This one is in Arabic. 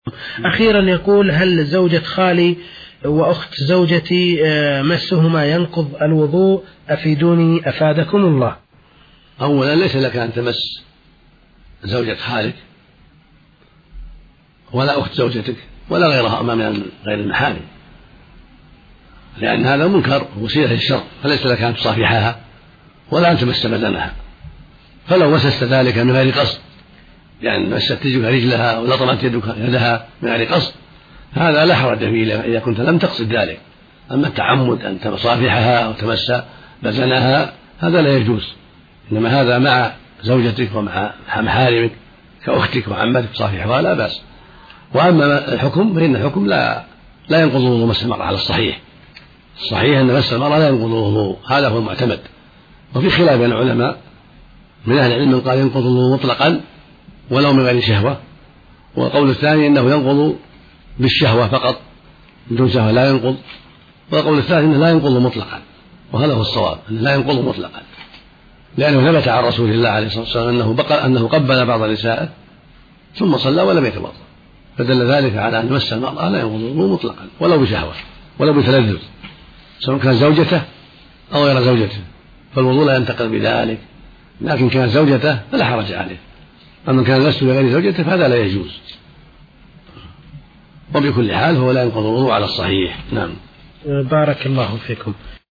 أخيرا يقول: هل زوجة خالي وأخت زوجتي مسهما ينقض الوضوء؟ أفيدوني أفادكم الله. أولا ليس لك أن تمس زوجة خالك ولا أخت زوجتك ولا غيرها من غير المحارم، لأن هذا منكر وسيلة للشر، فليس لك أن تصافحها ولا أن تمس بدنها. فلو مسست ذلك من غير قصد، يعني مست يدك رجلها ولطمت يدها من غير قصد، هذا لا حرج فيه إذا كنت لم تقصد ذلك. أما التعمد أن تصافحها أو تمس بدنها هذا لا يجوز، إنما هذا مع زوجتك ومع محارمك كأختك وعمتك تصافحها لا بأس. وأما الحكم فإن الحكم لا ينقض الوضوء مس المرأة على الصحيح. الصحيح أن مس المرأة لا ينقض الوضوء، هذا هو المعتمد. وفي خلاف بين العلماء، من أهل العلم من قال ينقض الوضوء مطلقا ولو من غير شهوة، والقول الثاني أنه ينقض بالشهوة فقط، بدون شهوة لا ينقض. والقول الثالث أنه لا ينقض مطلقا، وهذا هو الصواب، أنه لا ينقض مطلقا، لأنه ثبت عن رسول الله عليه الصلاة والسلام أنه قبل بعض نسائه ثم صلى ولم يتوضأ، فدل ذلك على أن مس المرأة لا ينقض الوضوء مطلقا ولو بشهوة ولو بتلذذ، سواء كان زوجته أو غير زوجته، فالوضوء لا ينتقل بذلك. لكن كان زوجته فلا حرج عليه، أما كان مس بغير زوجته فهذا لا يجوز. وبكل حال هو لا ينقض الوضوء على الصحيح. نعم. بارك الله فيكم.